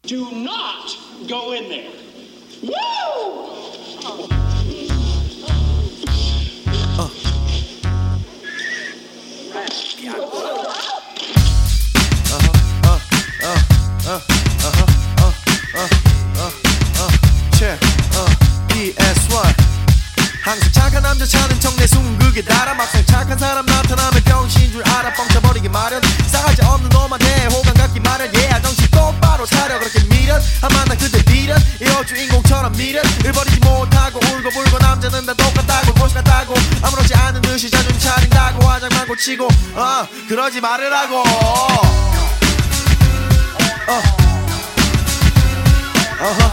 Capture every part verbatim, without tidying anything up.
Do not go in there. Woo! Uh. 항상 착한 남자 찾는 척내 숨그게 달아 막상 착한 사람 나타나면 병신 줄 알아 뻥쳐버리기 마련 싸가지 없는 놈한테 호감 갖기 마련 yeah 정신 똑바로 차려 그렇게 미련 하만 나 그대 미련 이 여주인공처럼 미련 을 버리지 못하고 울고 불고 남자는 다 똑같다고 곳이 같다고 아무렇지 않은 듯이 자존심 차린다고 화장만 고치고 어 그러지 말으라고 어 어허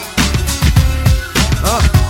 어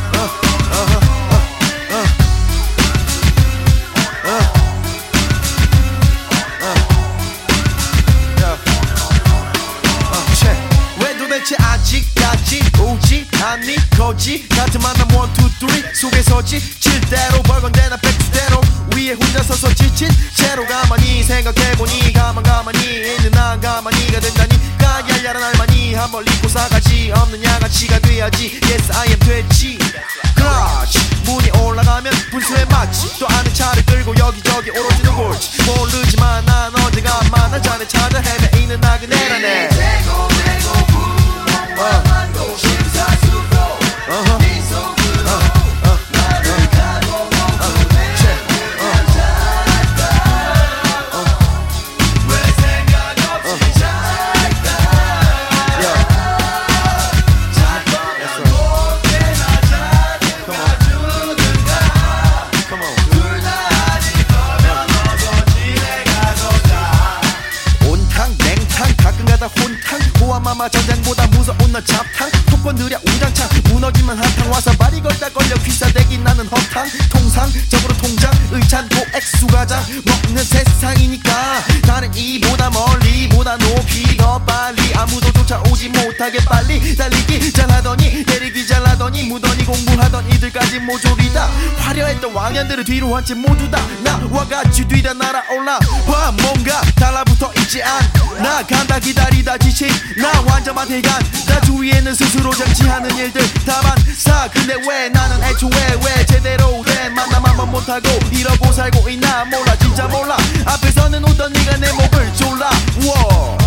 아직까지 오지 않니 거지 같은 만남 원, 투, 쓰리 속에서지 칠대로 벌건대나 백수대로 위에 혼자 서서 지친 채로 가만히 생각해보니 가만 가만히 있는 난 가만히가 된다니까 얄얄한 할머니 한 벌 잊고 싸가지 없는 양아치가 돼야지 Yes I am 됐지 그렇지 문이 올라가면 분수에 맞지 또 아는 차를 끌고 여기저기 오로지는 골치 모르지만 난 언젠가만 한 잔에 찾아 헤매이는 나그네라네 마마 전쟁보다 무서운 넌 잡탕 톡건 느려 우장창 무너지면 한탕 와서 발이 걸다 걸려 귀싸대기 나는 허탕 통상적으로 통장 의찬고 액수가장 먹는 세상이니까 나는 이보다 멀리 보다 높이 더 빨리 아무도 쫓아오지 못하게 빨리 달리기 잘하더니 내리기 잘하더니 무더니 공부하던 이들까지 모조리다 화려했던 왕년들을 뒤로 한 채 모두 다 나와 같이 뒤다 날아올라 와 뭔가 달라붙어 있지 않나 간다 기다리다 지친 나 완전한 대간 나 주위에는 스스로 장치하는 일들 다 반사 근데 왜 나는 애초에 왜 제대로 된 만남 한번 못하고 이러고 살고 있나 몰라 진짜 몰라 앞에서는 웃던 네가 내 목을 졸라 워